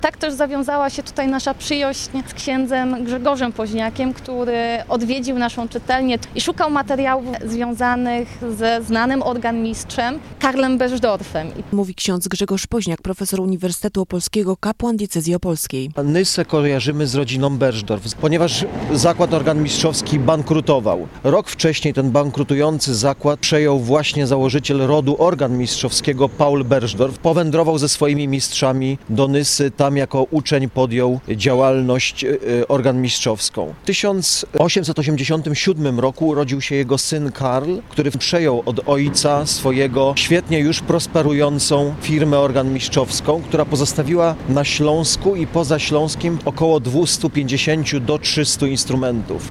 Tak też zawiązała się tutaj nasza przyjaźń z księdzem Grzegorzem Poźniakiem, który odwiedził naszą czytelnię i szukał materiałów związanych ze znanym organmistrzem Karlem Berzdorfem. Mówi ksiądz Grzegorz Poźniak, profesor Uniwersytetu Opolskiego, kapłan diecezji opolskiej. Nysę kojarzymy z rodziną Berzdorf, ponieważ zakład organmistrzowski bankrutował. Rok wcześniej ten bankrutujący zakład przejął właśnie założyciel rodu organmistrzowskiego Paul Berzdorf. Powędrował ze swoimi mistrzami do Nysy, tam jako uczeń podjął działalność organmistrzowską. W 1887 roku urodził się jego syn Karl, który przejął od ojca swojego świetnie już prosperującą firmę organmistrzowską, która pozostawiła na Śląsku i poza Śląskiem około 250 do 300 instrumentów.